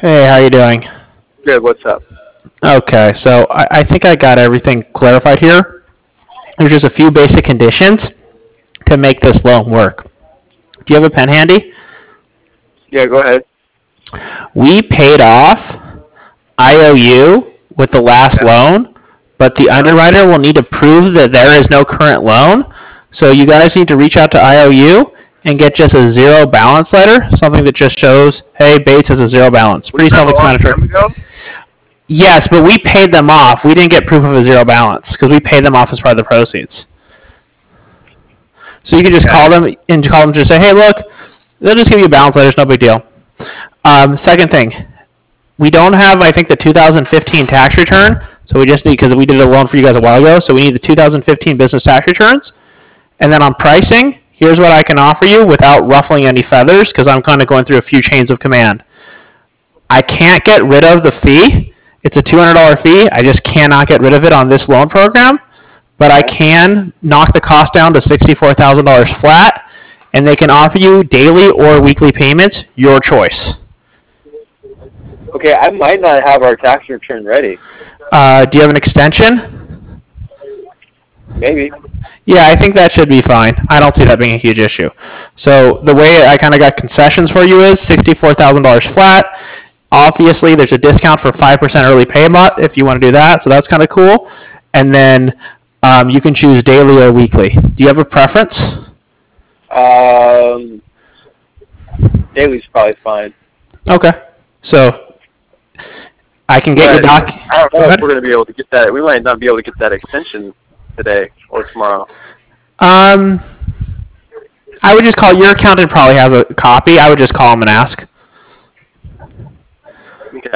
Hey, how you doing? Good. What's up? Okay, so I think I got everything clarified here. There's just a few basic conditions to make this loan work. Do you have a pen handy? Yeah, go ahead. We paid off IOU with the last Yeah. loan, but the Yeah. underwriter will need to prove that there is no current loan. So you guys need to reach out to IOU and get just a zero balance letter, something that just shows, hey, Bates has a zero balance. Was Pretty that a long self-explanatory. time ago? Yes, but we paid them off. We didn't get proof of a zero balance because we paid them off as part of the proceeds. So you can just Okay. call them and just say, hey, look, they'll just give you a balance letter. It's no big deal. Second thing, we don't have, I think, the 2015 tax return. So we just need, because we did a loan for you guys a while ago, so we need the 2015 business tax returns. And then on pricing, here's what I can offer you without ruffling any feathers, because I'm kind of going through a few chains of command. I can't get rid of the fee. It's a $200 fee. I just cannot get rid of it on this loan program. But I Okay. can knock the cost down to $64,000 flat, and they can offer you daily or weekly payments, your choice. Okay, I might not have our tax return ready. Do you have an extension? Maybe. Yeah, I think that should be fine. I don't see that being a huge issue. So the way I kind of got concessions for you is $64,000 flat. Obviously, there's a discount for 5% early payment if you want to do that, so that's kind of cool. And then you can choose daily or weekly. Do you have a preference? Um, Daly's probably fine. Okay. So I can get your But doc. I don't Go know if ahead. we're going to be able to get that. We might not be able to get that extension today or tomorrow. Um, I would just call your accountant. Probably has a copy. I would just call him and ask. Okay.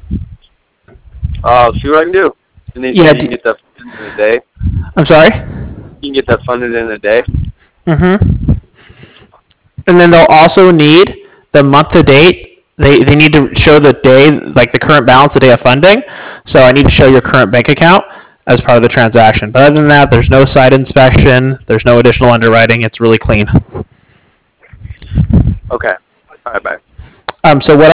I'll see what I can do. And then Yeah. you can get that funded in a day. I'm sorry. You can get that funded in a day. Mm-hmm. And then they'll also need the month to date. They need to show the day, like the current balance, the day of funding. So I need to show your current bank account as part of the transaction. But other than that, there's no site inspection. There's no additional underwriting. It's really clean. Okay. All right, bye. So what